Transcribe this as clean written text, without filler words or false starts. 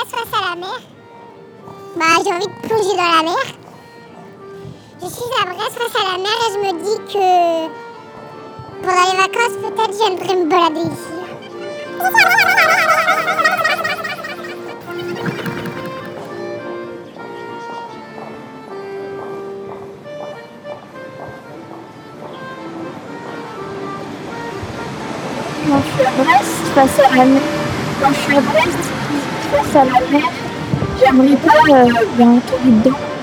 Brest face à la mer. J'ai envie de plonger dans la mer. Je suis à Brest face à la mer et je me dis que pendant les vacances, peut-être je viendrai me balader ici. Quand je suis à Brest face à la mer, quand je suis à Brest face à la mer, j'aimerais pas tomber dedans.